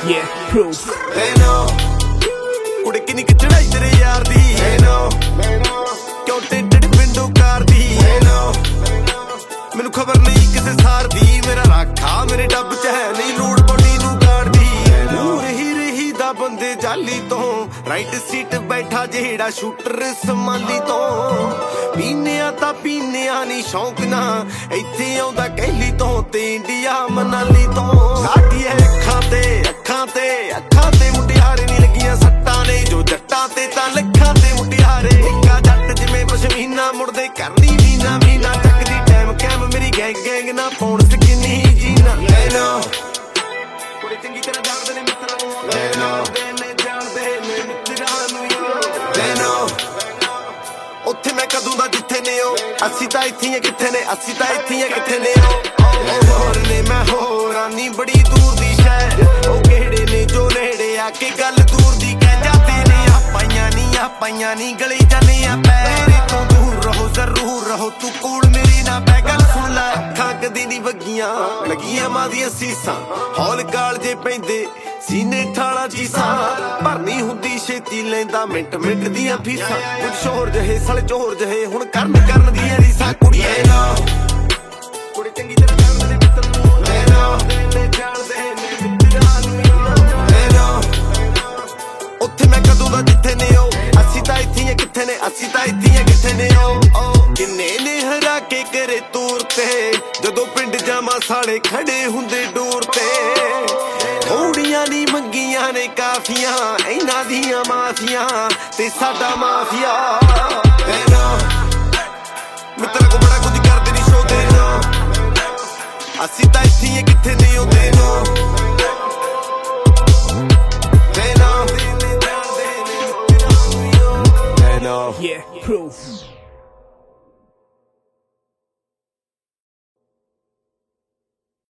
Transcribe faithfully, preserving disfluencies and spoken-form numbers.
Yeah, proof. They know ਕੁੜੇ ਕਿੰਨੀ ਕਿ ਚੜਾਈ ਤੇਰੇ ਯਾਰ ਦੀ They know ਕਿਉਂ ਟੇਟੜ ਪਿੰਡੋਂ ਕਾਰ ਦੀ They know ਮੈਨੂੰ ਖਬਰ ਨਹੀਂ ਕਿਸੇ ਸਾਰ ਦੀ ਮੇਰਾ ਰਾਖਾ ਮੇਰੇ ਡੱਬ ਚ ਹੈ ਨਹੀਂ ਲੋੜ ਬੋਡੀ ਨੂੰ ਗਾੜਦੀ ਦੂਰ ਹੀ ਰਹੀ ਦਾ ਬੰਦੇ ਜਾਲੀ ਤੋਂ ਰਾਈਟ ਸੀਟ ਬੈਠਾ ਜਿਹੜਾ ਸ਼ੂਟਰ ਸਮਾਲੀ ਤੋਂ ਪੀਨਿਆ ਤਾਂ ਪੀਨਿਆ ਨਹੀਂ ਸ਼ੌਂਕ ਨਾ ਇੱਥੇ ਆਉਂਦਾ ਕਹਿਲੀ ਤੋਂ ਤੇ ਇੰਡੀਆ ਮਨਾਲੀ ਤੋਂ ਸਾਡੀ ਅੱਖਾਂ ਤੇ ਅੱਖਾਂ ਤੇ ਅੱਖਾਂ ਤੇ ਮੁਟਿਆਰੇ ਨਹੀਂ ਲੱਗੀਆਂ ਸੱਟਾਂ ਨੇ ਜੋ ਜੱਟਾਂ ਤੇ ਤਾਂ ਲੱਖਾਂ ਤੇ ਮੁਟਿਆਰੇ ਇੱਕਾ ਜੱਟ ਜਿਵੇਂ ਪਸ਼ਮੀਨਾ ਮੁੜਦੇ ਕਰਨੀ ਮੀਨਾ ਮੀਨਾ ਚੱਕਦੀ ਟਾਈਮ ਕੈਮ ਮੇਰੀ ਗੈਂਗ ਗੈਂਗ ਨਾ ਪਾਉਣ ਸਕਿਨੀ ਜੀਨਾ ਲੈ ਲੋ ਕੁੜੀ ਚੰਗੀ ਤਰ੍ਹਾਂ ਜਾਣਦੇ ਨੇ ਮਿੱਤਰਾਂ ਨੂੰ ਲੈ ਲੋ ਨੇ ਜਾਣਦੇ ਨੇ ਮਿੱਤਰਾਂ ਨੂੰ ਲੈ ਲੋ ਉੱਥੇ ਮੈਂ ਕਦੋਂ ਦਾ ਜਿੱਥੇ ਨੇ ਉਹ ਅਸੀਂ ਤਾਂ ਇੱਥੇ ਕਿੱਥੇ ਨੇ ਅਸੀਂ ਤਾਂ ਇੱਥੇ ਕਿੱਥੇ ਨੇ ਉਹ ਹੋਰ ਨੇ ਮੈਂ ਹੋਰਾਂ ਨੀ ਬੜੀ ਦੂਰ ਦੀ ਸ਼ਹਿਰ ਉਹ ਕਿਹੜੇ ਨੇ ਜੋ ਨੇੜੇ ਆ ਕੇ ਗੱਲ ਦੂਰ ਦੀ ਕਹਿ ਜਾਂਦੇ ਨੇ ਆਪਾਈਆਂ ਨੀ ਆਪਾਈਆਂ ਨੀ ਗਲੀ ਜਾਨੇ ਆ ਪੈਰੇ ਤੋਂ ਦੂਰ ਰਹੋ ਜ਼ਰੂਰ ਰਹੋ ਤੂੰ ਕੋਲ ਮੇਰੀ ਨਾ ਪੈ ਗੱਲ ਸੁਣ ਲੈ ਅੱਖਾਂ ਕਦੀ ਨੀ ਵੱਗੀਆਂ ਲੱਗੀਆਂ ਮਾਂ ਦੀਆਂ ਸੀਸਾਂ ਹੌਲ ਗਾਲ ਜੇ ਪੈਂਦੇ ਸੀਨੇ ਠਾਲਾ ਚੀਸਾਂ ਭਰਨੀ ਹੁੰਦੀ ਛੇਤੀ ਲੈਂਦਾ ਮਿੰਟ ਮਿੰਟ ਦੀਆਂ ਫੀਸਾਂ ਕੁਝ ਸ਼ੋਰ ਜਹੇ ਸਲ ਚੋਰ ਜਹੇ ਹੁਣ ਕਰਨ ਕਰਨ ਦੀਆਂ ਰੀਸਾਂ ਕੁੜੀਏ ਨਾ ਕੁੜੀ ਚੰਗੀ ਤਰ੍ਹਾਂ ਜਾਣਦੇ ਨੇ ਮਿੱਤਰ ਨੂੰ ਲੈ ਲੋ ਨੇ ਜਾਣਦੇ ਨੇ ਮਿੱਤਰਾਂ ਨੂੰ ਲੈ ਲੋ ਉੱਥੇ ਮੈਂ ਕਦੋਂ ਦਾ ਜਿੱਥੇ ਨੇ ਉਹ ਅਸੀਂ ਤਾਂ ਇੱਥੇ ਕਿੱਥੇ ਨੇ ਅਸੀਂ ਤਾਂ ਇੱਥੇ ਕਿੱਥੇ ਨੇ ਉਹ ਕਿੰਨੇ ਨੇ ਹਰਾ ਕੇ ਕਰੇ ਤੂਰ ਤੇ ਜਦੋਂ ਪਿੰਡ ਜਾਵਾਂ ਸਾਲੇ ਖੜੇ ਹੁੰਦੇ ਡੋਰ ਤੇ ਥੋੜੀਆਂ ਨੀ ਮੰਗੀਆਂ ਨੇ ਕਾਫੀਆਂ ਇਹਨਾਂ ਦੀਆਂ ਮਾਫੀਆਂ ਤੇ ਸਾਡਾ ਮਾਫੀਆ ਮਿੱਤਰਾਂ ਕੋ ਬੜਾ ਕੁਝ ਕਰਦੇ ਨੀ ਸ਼ੋਦੇ ਨਾ ਅਸੀਂ ਤਾਂ ਇੱਥੇ ਕਿੱਥੇ ਨੇ ਉਹਦੇ ਨੂੰ Yeah, proof.